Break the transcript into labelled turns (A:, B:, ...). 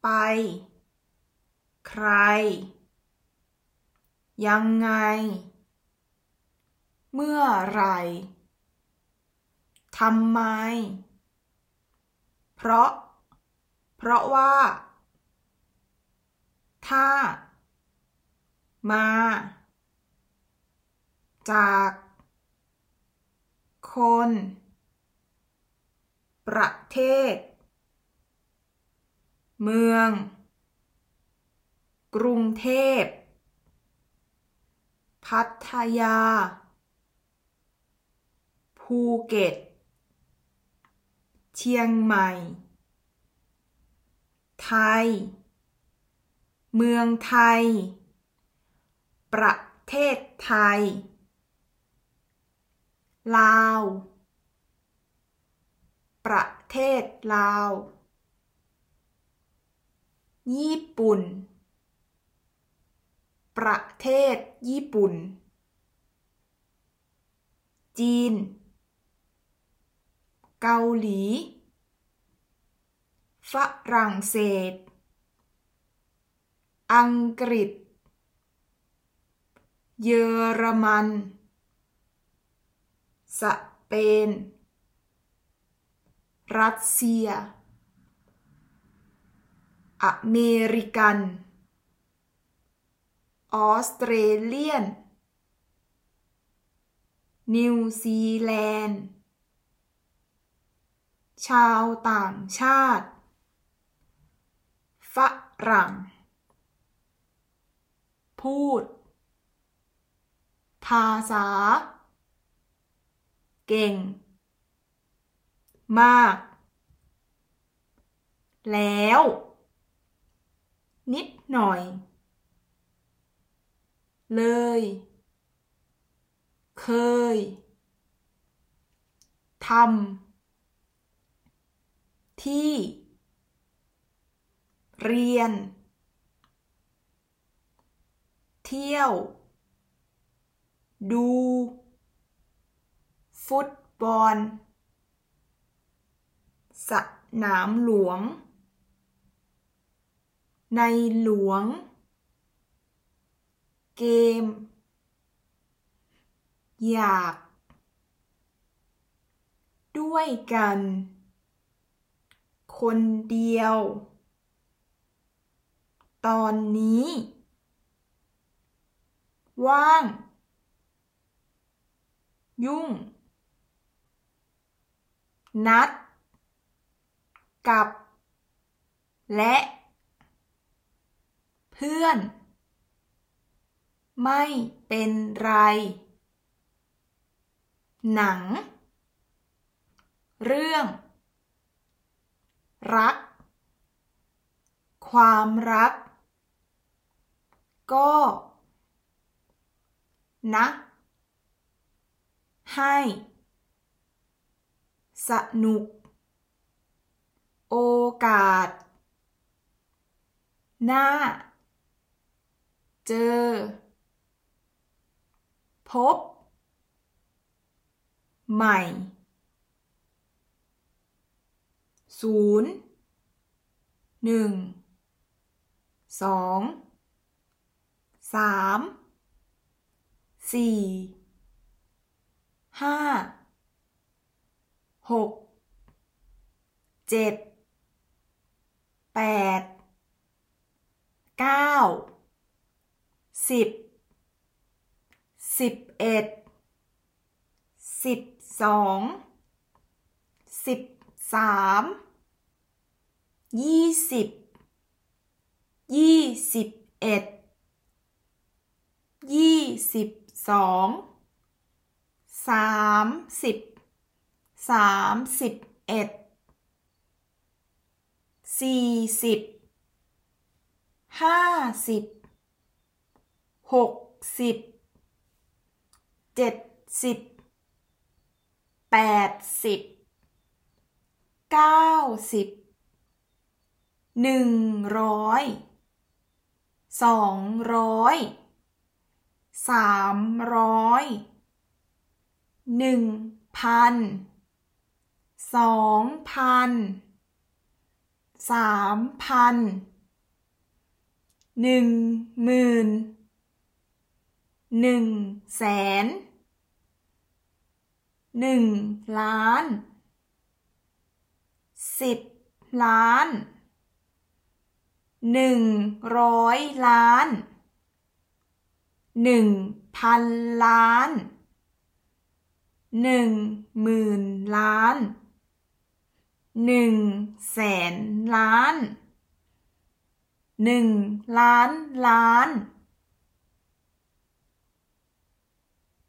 A: ไปใครยังไงเมื่อไหร่ทำไมเพราะว่าถ้ามาจากคนประเทศเมืองกรุงเทพพัทยาภูเก็ตเชียงใหม่ไทยเมืองไทยประเทศไทยลาวประเทศลาวญี่ปุ่นประเทศญี่ปุ่นจีนเกาหลีฝรั่งเศสอังกฤษเยอรมันสเปนรัสเซียอเมริกันออสเตรเลียนนิวซีแลนด์ชาวต่างชาติฝรั่งพูดภาษาเก่งมากแล้วนิดหน่อยเลยเคยทำที่เรียนเที่ยวดูฟุตบอลสนามหลวงในหลวงเกมอยากด้วยกันคนเดียวตอนนี้ว่างยุ่งนัดกับและเพื่อนไม่เป็นไรหนังเรื่องรักความรักก็นะให้สนุกโอกาสหน้าเจอพบใหม่0 1 2 3 4 5 6 7 8 9 10 11 12 13 20 21 22 30 31 40 50 60 70 80 90 100 200 300 1,000 2,000 3,000 10,000 100,000 1,000,000 10,000,000 100,000,000 1,000,000,000 10,000,000,000 100,000,000,000 1,000,000,000